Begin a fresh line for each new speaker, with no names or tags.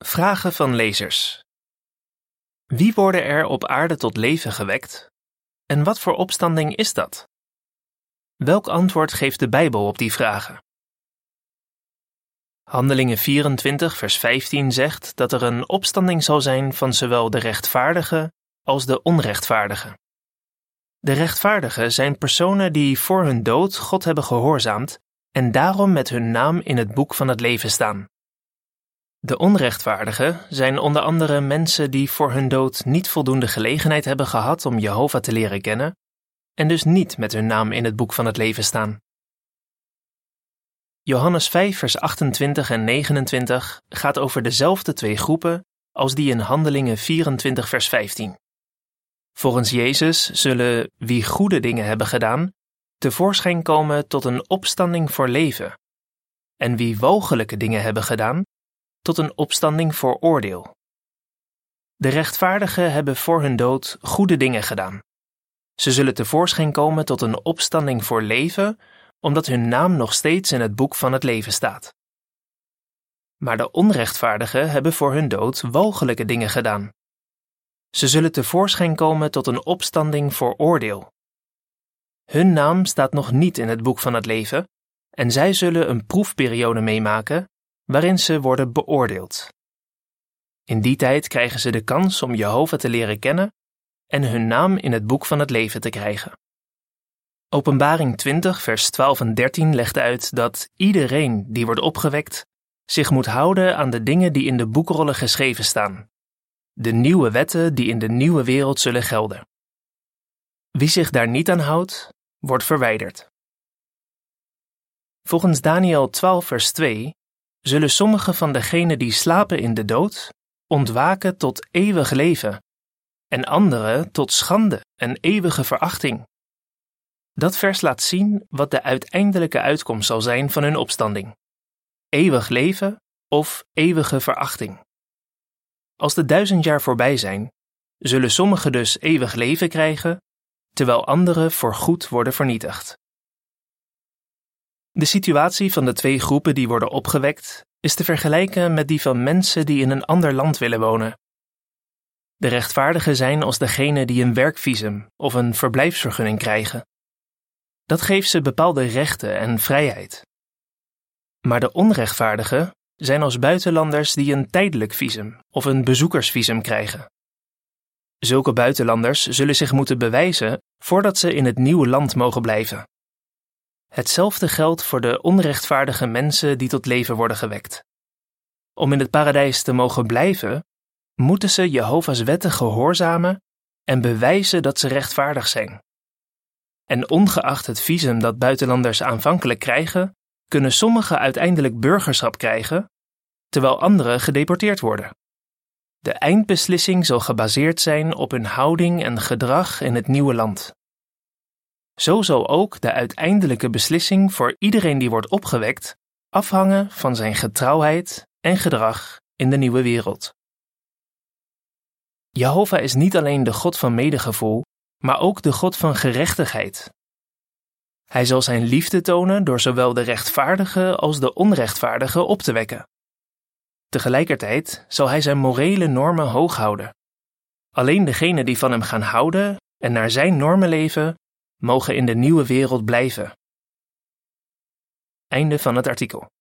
Vragen van lezers. Wie worden er op aarde tot leven gewekt? En wat voor opstanding is dat? Welk antwoord geeft de Bijbel op die vragen? Handelingen 24 vers 15 zegt dat er een opstanding zal zijn van zowel de rechtvaardigen als de onrechtvaardigen. De rechtvaardigen zijn personen die voor hun dood God hebben gehoorzaamd en daarom met hun naam in het boek van het leven staan. De onrechtvaardigen zijn onder andere mensen die voor hun dood niet voldoende gelegenheid hebben gehad om Jehovah te leren kennen en dus niet met hun naam in het boek van het leven staan. Johannes 5 vers 28 en 29 gaat over dezelfde twee groepen als die in Handelingen 24 vers 15. Volgens Jezus zullen wie goede dingen hebben gedaan tevoorschijn komen tot een opstanding voor leven en wie walgelijke dingen hebben gedaan tot een opstanding voor oordeel. De rechtvaardigen hebben voor hun dood goede dingen gedaan. Ze zullen tevoorschijn komen tot een opstanding voor leven, omdat hun naam nog steeds in het boek van het leven staat. Maar de onrechtvaardigen hebben voor hun dood walgelijke dingen gedaan. Ze zullen tevoorschijn komen tot een opstanding voor oordeel. Hun naam staat nog niet in het boek van het leven en zij zullen een proefperiode meemaken waarin ze worden beoordeeld. In die tijd krijgen ze de kans om Jehovah te leren kennen en hun naam in het boek van het leven te krijgen. Openbaring 20 vers 12 en 13 legt uit dat iedereen die wordt opgewekt zich moet houden aan de dingen die in de boekrollen geschreven staan, de nieuwe wetten die in de nieuwe wereld zullen gelden. Wie zich daar niet aan houdt, wordt verwijderd. Volgens Daniël 12 vers 2 zullen sommige van degenen die slapen in de dood ontwaken tot eeuwig leven en anderen tot schande en eeuwige verachting. Dat vers laat zien wat de uiteindelijke uitkomst zal zijn van hun opstanding: eeuwig leven of eeuwige verachting. Als de 1000 jaar voorbij zijn, zullen sommigen dus eeuwig leven krijgen, terwijl anderen voorgoed worden vernietigd. De situatie van de twee groepen die worden opgewekt is te vergelijken met die van mensen die in een ander land willen wonen. De rechtvaardigen zijn als degene die een werkvisum of een verblijfsvergunning krijgen. Dat geeft ze bepaalde rechten en vrijheid. Maar de onrechtvaardigen zijn als buitenlanders die een tijdelijk visum of een bezoekersvisum krijgen. Zulke buitenlanders zullen zich moeten bewijzen voordat ze in het nieuwe land mogen blijven. Hetzelfde geldt voor de onrechtvaardige mensen die tot leven worden gewekt. Om in het paradijs te mogen blijven, moeten ze Jehovah's wetten gehoorzamen en bewijzen dat ze rechtvaardig zijn. En ongeacht het visum dat buitenlanders aanvankelijk krijgen, kunnen sommigen uiteindelijk burgerschap krijgen, terwijl anderen gedeporteerd worden. De eindbeslissing zal gebaseerd zijn op hun houding en gedrag in het nieuwe land. Zo zal ook de uiteindelijke beslissing voor iedereen die wordt opgewekt afhangen van zijn getrouwheid en gedrag in de nieuwe wereld. Jehovah is niet alleen de God van medegevoel, maar ook de God van gerechtigheid. Hij zal zijn liefde tonen door zowel de rechtvaardigen als de onrechtvaardigen op te wekken. Tegelijkertijd zal hij zijn morele normen hoog houden. Alleen degenen die van hem gaan houden en naar zijn normen leven, mogen in de nieuwe wereld blijven. Einde van het artikel.